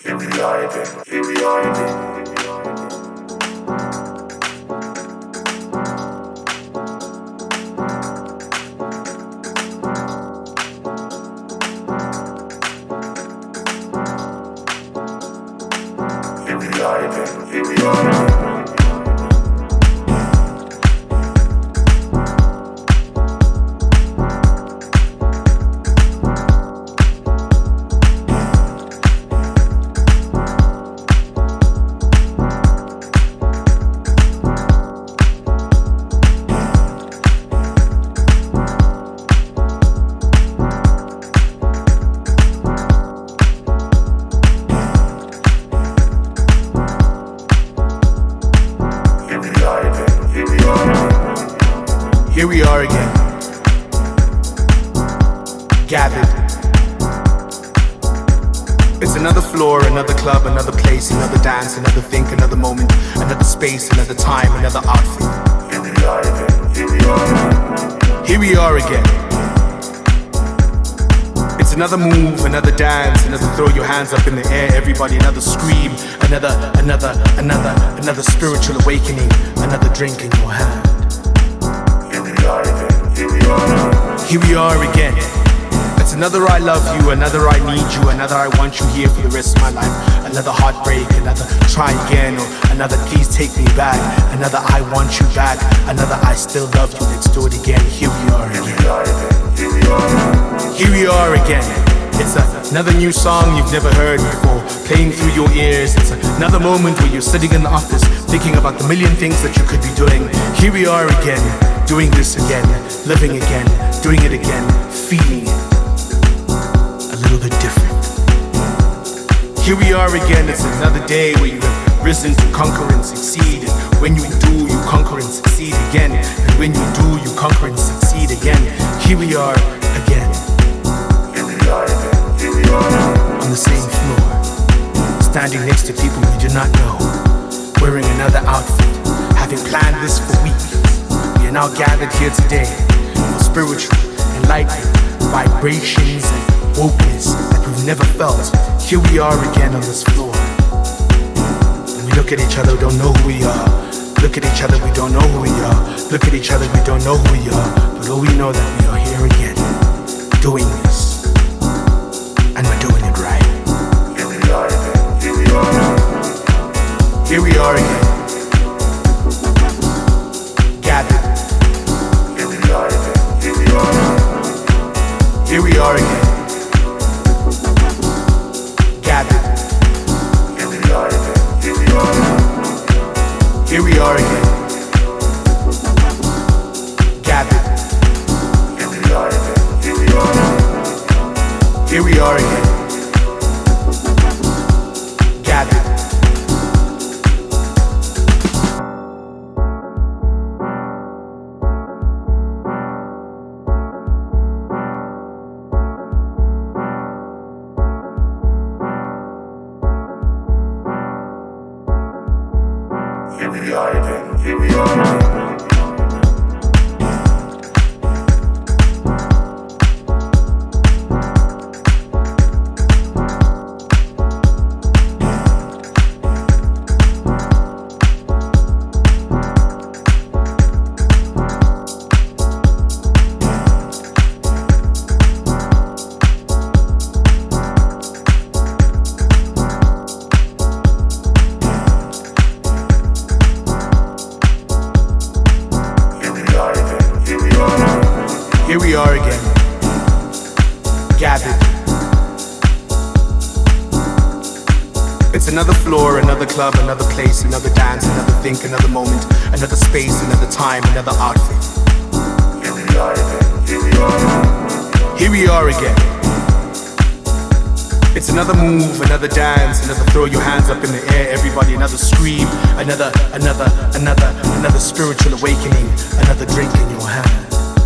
Here we are again, here we are again. Here we are again, here we are again. Here we are again, gathered. It's another floor, another club, another place, another dance, another think, another moment, another space, another time, another outfit. Here we are again, here we are again. Here we are again. It's another move, another dance, another throw your hands up in the air, everybody, another scream, another spiritual awakening, another drink in your hand. Here we are again. It's another I love you, another I need you, another I want you here for the rest of my life. Another heartbreak, another try again, or another please take me back. Another I want you back, another I still love you, let's do it again. Here we are again. Here we are again. It's another new song you've never heard before, playing through your ears. It's another moment where you're sitting in the office, thinking about the million things that you could be doing. Here we are again, doing this again, living again, doing it again, feeling it a little bit different. Here we are again, it's another day where you have risen to conquer and succeed. And when you do, you conquer and succeed again. And when you do, you conquer and succeed again. Here we are again. Here we are again, here we are. On the same floor, standing next to people we do not know, wearing another outfit, having planned this for weeks. We are now gathered here today for spiritual, enlightenment, vibrations and wokeness that we've never felt. Here we are again on this floor. And we look at each other, we don't know who we are. Look at each other, we don't know who we are. Look at each other, we don't know who we are. But all we know that we are here again, doing this. And we're doing it right. Here we are again, here we are. Here we are again. Gathered. Here we are again, here we are. Here we are again. Gathered. Here we are again, here we are. Here we are again. Gathered. Here we are again, here we are. Here we are again. Gathered. Here we are again, here we are again. Here we are again, gathered. It's another floor, another club, another place, another dance, another think, another moment, another space, another time, another outfit. Here we are again, here we are. Here we are again. It's another move, another dance, another throw your hands up in the air, everybody, another scream, another spiritual awakening, another drink in your hand.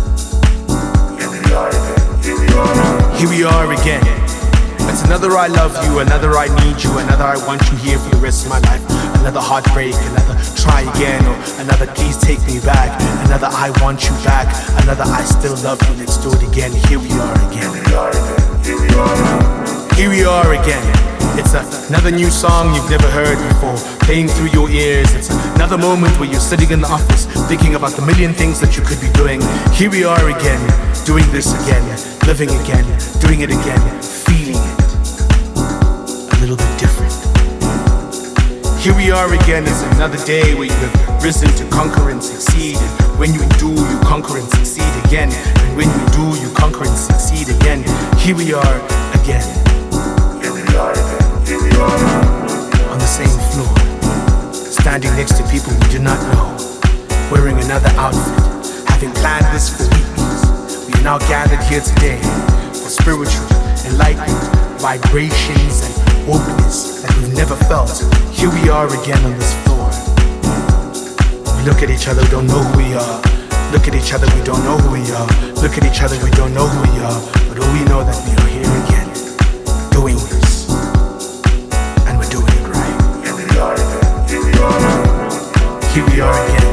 Here we are again. It's another I love you, another I need you, another I want you here for the rest of my life. Another heartbreak, another try again, or another please take me back. Another I want you back, another I still love you, let's do it again. Here we are again. Here we are again. It's another new song you've never heard before, playing through your ears. It's another moment where you're sitting in the office, thinking about the million things that you could be doing. Here we are again, doing this again, living again, doing it again, feeling it a little bit different. Here we are again, it's another day where you have risen to conquer and succeed. And when you do, you conquer and succeed again. And when you do, you conquer and succeed again. Here we are again. Here we are again. Here we are. On the same floor, standing next to people we do not know, wearing another outfit, having planned this for weeks. We are now gathered here today for spiritual, enlightened vibrations and wokeness that we've never felt. Here we are again on this floor. We look at each other, we don't know who we are. Look at each other, we don't know who we are. Look at each other, we don't know who we are. But all we know that we are here again, doing this. And we're doing it right. Here we are again. Here we are. Here we are again.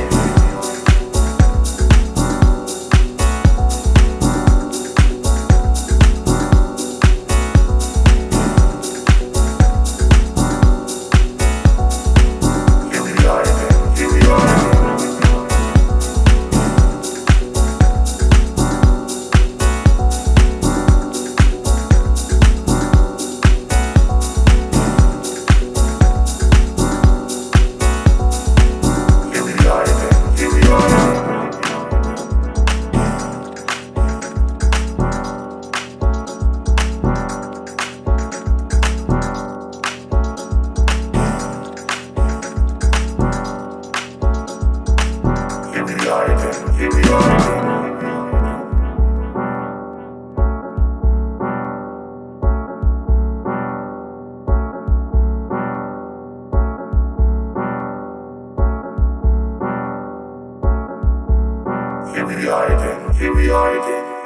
Here we are. Here we are again. Here we are again.